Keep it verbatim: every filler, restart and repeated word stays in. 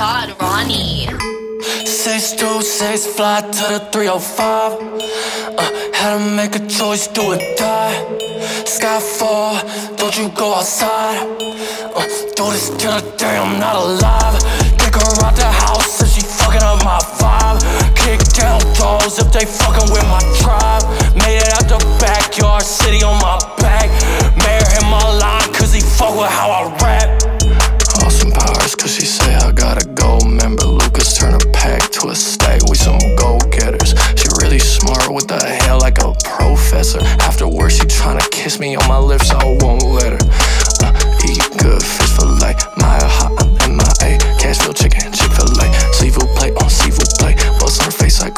god, Ronnie. Six two six, fly to the three oh five. uh, Had to make a choice, do or die. Sky fall, don't you go outside. uh, Do this till the day I'm not alive. Kick her out the house if she fucking up my vibe. Kick down doors if they fucking with my tribe. Made it out the backyard, city on my back. Mayor hit my line cause he fuck with how I rap. Austin Powers cause she say I gotta go. Remember Lucas turn a pack to a stack. We some go-getters. She really smart with the hair like a professor. After work she tryna kiss me on my lips, I won't